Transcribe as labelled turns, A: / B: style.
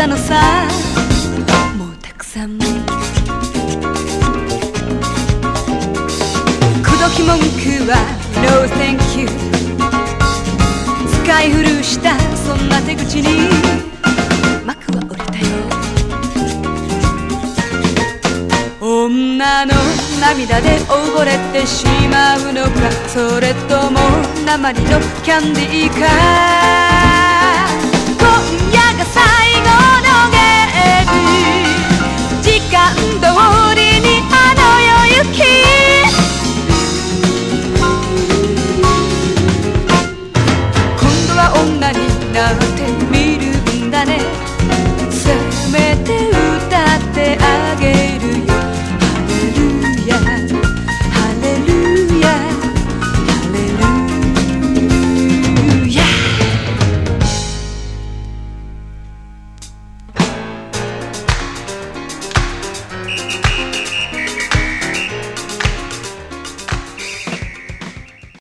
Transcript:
A: たのさ、もうたくさん。口説き文句は No thank you、 使い古したそんな手口に幕は降りたよ。女の涙で溺れてしまうのか、それとも鉛のキャンディーか。今夜が最後のゲーム、時間通りにあの夜行き。今度は女になってみるんだね。